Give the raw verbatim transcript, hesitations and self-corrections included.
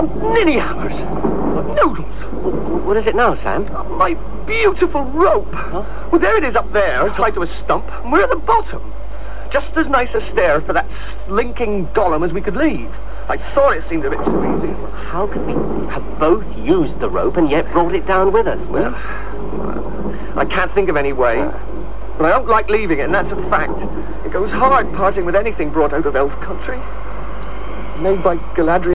Oh, ninny hammers. Noodles. What is it now, Sam? Oh, my beautiful rope. Huh? Well, there it is up there, tied to a stump, and we're at the bottom. Just as nice a stair for that slinking golem as we could leave. I thought it seemed a bit too easy. How could we have both used the rope and yet brought it down with us? Well, I can't think of any way. But I don't like leaving it, and that's a fact. It goes hard parting with anything brought out of elf country. Made by Galadriel.